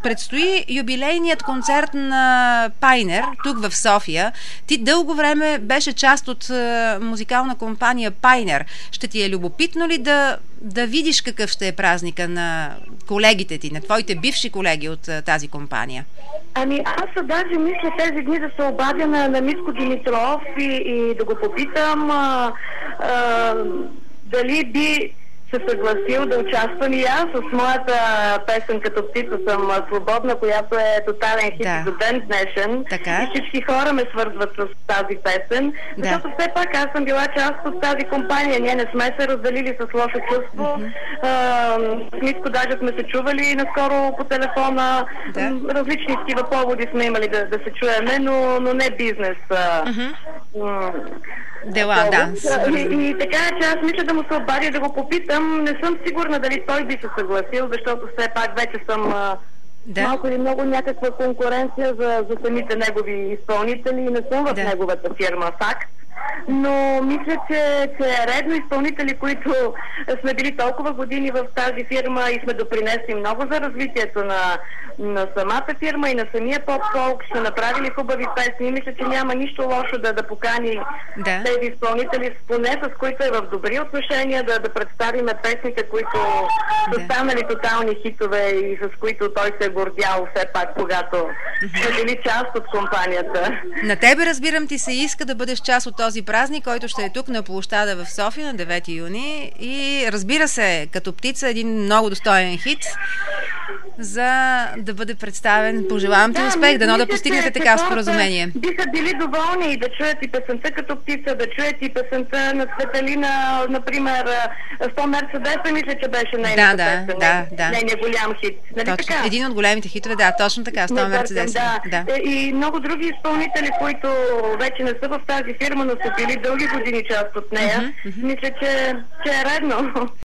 предстои юбилейният концерт на Пайнер, тук в София. Ти дълго време беше част от музикална компания Пайнер. Ще ти е любопитно ли да видиш какъв ще е празника на колегите ти, на твоите бивши колеги от тази компания? Ами аз даже мисля тези дни да се обадя на Митко Димитров и да го попитам дали би се съгласил да участвам и аз с моята песен "Като птица съм свободна", която е тотален хит до ден днешен. Така. И всички хора ме свързват с тази песен. Защото все пак аз съм била част от тази компания. Ние не сме се разделили с лошо чувство. С Митко даже сме се чували наскоро по телефона. Различни такива поводи сме имали да се чуеме, но не бизнес. Дела, да. И така, че аз мисля да му се обадя да го попитам. Не съм сигурна дали той би се съгласил, защото все пак вече съм малко или много някаква конкуренция за самите негови изпълнители и не съм в неговата фирма, факт. Но мисля, че е редно изпълнители, които сме били толкова години в тази фирма и сме допринесли много за развитието на самата фирма и на самия поп-фолк, сме направили хубави песни. Мисля, че няма нищо лошо да покани тези изпълнители, поне с които е в добри отношения, да представиме песните, които са станали тотални хитове и с които той се е гордял все пак, когато сме били част от компанията. На тебе, разбирам, ти се иска да бъдеш част от този празник, който ще е тук на площада в София на 9 юни и разбира се, "Като птица" един много достоен хит за да бъде представен. Пожелавам ти успех, дано да постигнете така споразумение. Биха били доволни и да чуят и песента "Като птица", да чуят и песента на Светелина, например, "100 Мерцедеса", мисля, че беше нейната песен. Нейният голям хит. Нали така? Един от големите хитове, точно така, "100 Мерцедеса". И много други изпълнители, които вече не са в тази фирма, но са били дълги години част от нея. Мисля, че е редно.